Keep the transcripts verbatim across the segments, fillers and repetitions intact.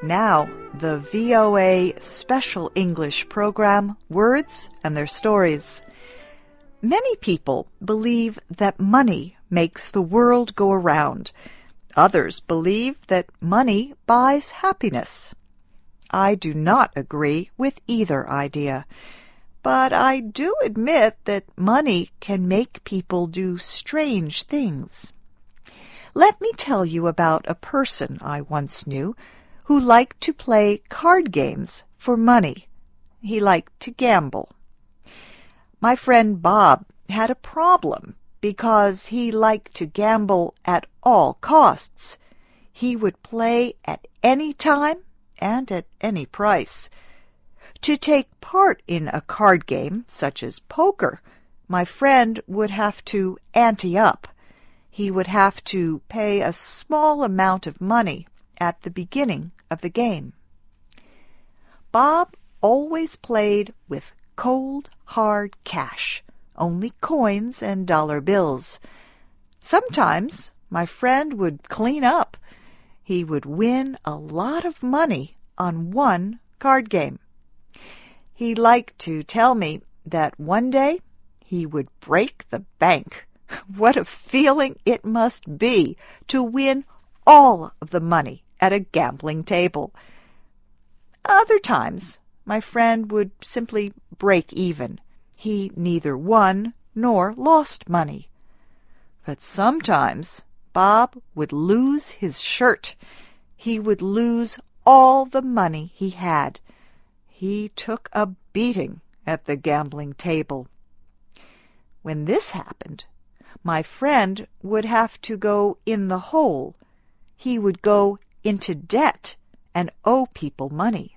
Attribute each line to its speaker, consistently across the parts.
Speaker 1: Now, the V O A Special English program, Words and Their Stories. Many people believe that money makes the world go around. Others believe that money buys happiness. I do not agree with either idea, but I do admit that money can make people do strange things. Let me tell you about a person I once knew who liked to play card games for money. He liked to gamble. My friend Bob had a problem because he liked to gamble at all costs. He would play at any time and at any price. To take part in a card game, such as poker, my friend would have to ante up. He would have to pay a small amount of money at the beginning of the game. Bob always played with cold, hard cash, only coins and dollar bills. Sometimes my friend would clean up. He would win a lot of money on one card game. He liked to tell me that one day he would break the bank. What a feeling it must be to win all of the money at a gambling table. Other times, my friend would simply break even. He neither won nor lost money. But sometimes Bob would lose his shirt. He would lose all the money he had. He took a beating at the gambling table. When this happened, my friend would have to go in the hole. He would go into debt and owe people money.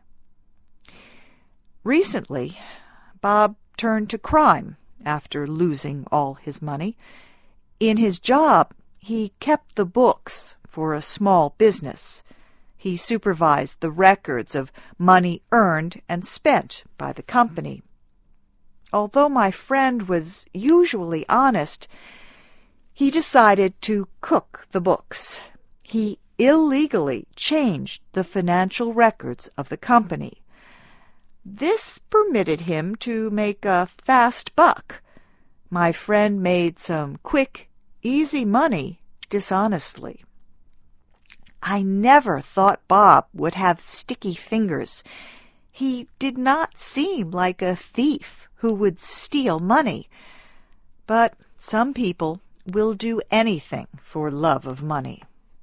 Speaker 1: Recently, Bob turned to crime after losing all his money. In his job, he kept the books for a small business. He supervised the records of money earned and spent by the company. Although my friend was usually honest, he decided to cook the books. He illegally changed the financial records of the company. This permitted him to make a fast buck. My friend made some quick, easy money dishonestly. I never thought Bob would have sticky fingers. He did not seem like a thief who would steal money. But some people will do anything for love of money.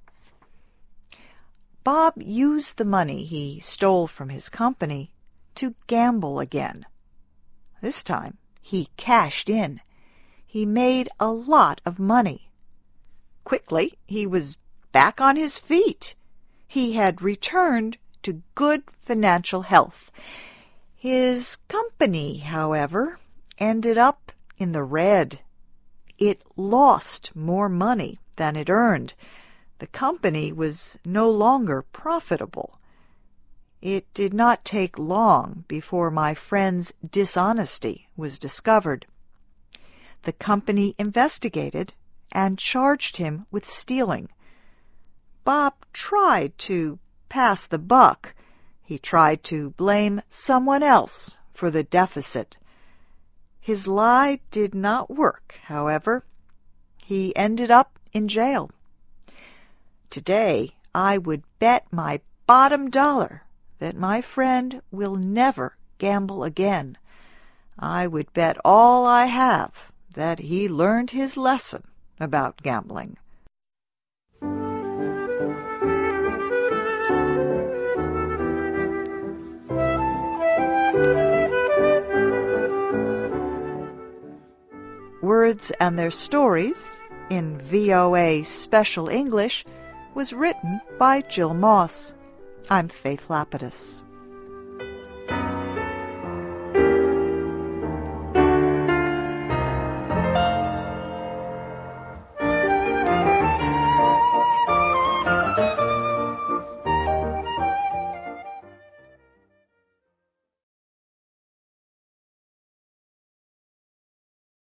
Speaker 1: Bob used the money he stole from his company to gamble again. This time he cashed in. He made a lot of money. Quickly he was back on his feet. He had returned to good financial health. His company, however, ended up in the red. It lost more money than it earned. The company was no longer profitable. It did not take long before my friend's dishonesty was discovered. The company investigated and charged him with stealing. Bob tried to pass the buck. He tried to blame someone else for the deficit. His lie did not work, however. He ended up in jail. Today, I would bet my bottom dollar that my friend will never gamble again. I would bet all I have that he learned his lesson about gambling. Words and Their Stories, in V O A Special English, was written by Jill Moss. I'm Faith Lapidus.